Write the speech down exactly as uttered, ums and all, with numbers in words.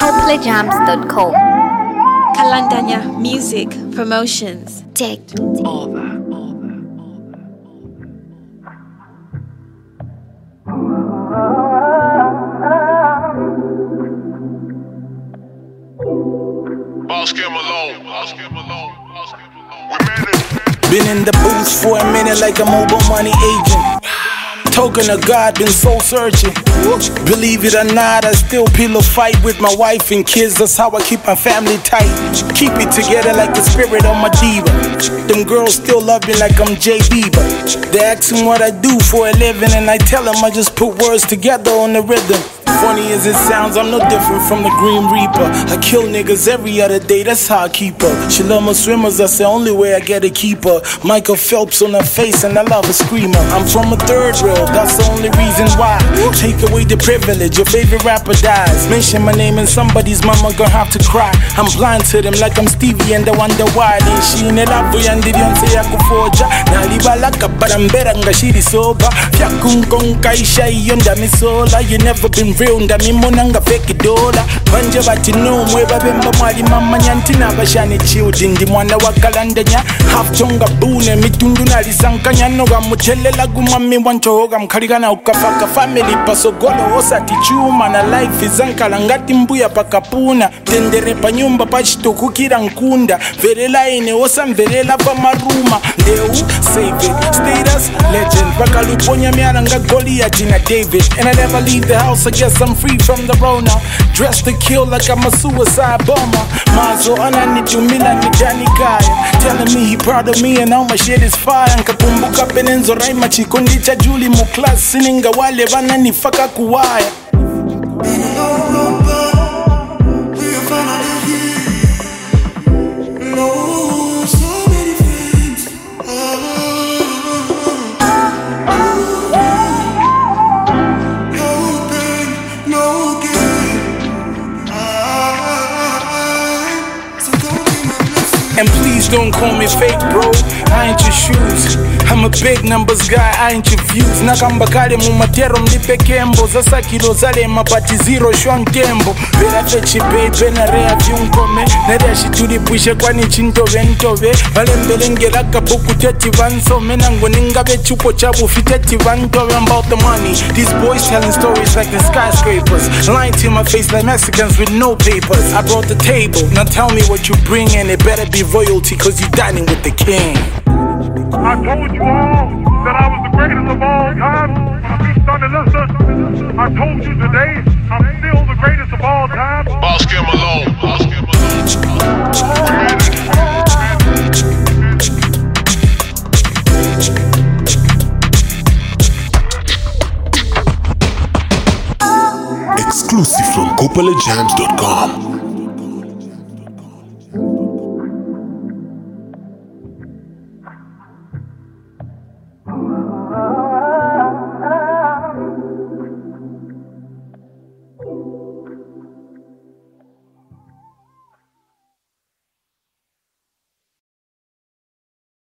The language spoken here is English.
copla jams dot com. Kalandanya Music Promotions. Take over. Oscar Malone. Oscar Malone. Oscar Malone. We made it. Been in the booth for a minute like a mobile money agent. Token of God, been soul searching. Believe it or not, I still pillow fight with my wife and kids. That's how I keep my family tight. Keep it together like the spirit of my diva. Them girls still love me like I'm J Bieber. They asking what I do for a living, and I tell them I just put words together on the rhythm. Funny as it sounds, I'm no different from the Green Reaper. I kill niggas every other day, that's how I keep her. She love my swimmers, that's the only way I get to keep her. Michael Phelps on her face and I love a screamer. I'm from a third rail, that's the only reason why. Take away the privilege, your favorite rapper dies. Mention my name and somebody's mama gonna have to cry. I'm blind to them like I'm Stevie and I wonder why. Then she in the love and did you say I could forge her. Naliba laka but I'm better nga shiri soba. Fyakun kong kaisha yonda misola. You never been real. Ndaminonanga fake dola banje bati no mweba bemba mwali mama nyantina bashani children ndi mwana wa kalandanya half tonga bune mitundu nalisankanya no gamutelela gumami wancho gamkaligana ukafaka family pasogolo osati chuma na life izankala ngati mbuya pakapuna tendere pa nyumba pachitokukira nkunda verela ine osamverela pa maruma ndeu save it status legend bakaluponya myana nga Goliath na David and I never leave the house I guess I'm free from the Rona. Dressed to kill like I'm a suicide bomber. Mazo ananitumila ni Danny Kaya. Telling me he proud of me and all my shit is fire. Nkakumbuka penenzo raima chikundi cha Julie Muklas. Sininga wale wananifaka kuwaya. And please don't call me fake, bro. I ain't your shoes. I'm a big numbers guy, I ain't your views. Nakamba kale mumatero mlipe kembo. Zasa kilo zale mabati zero shwang tembo. Vera fechi babe na rea viunkome. Nerea shituri pushe kwani chintove ntove. Vale mbelenge laka boku teti vanso. Menango ningabe chupo chabu fiteti vantove. I'm about the money. These boys telling stories like the skyscrapers. Lying to my face like Mexicans with no papers. I brought the table, now tell me what you bring and it better be royalty cause you dining with the king. I told you all that I was the greatest of all time. I started listening. I told you today I'm still the greatest of all time. Oscar Malone. Oscar Exclusive from copla jams dot com.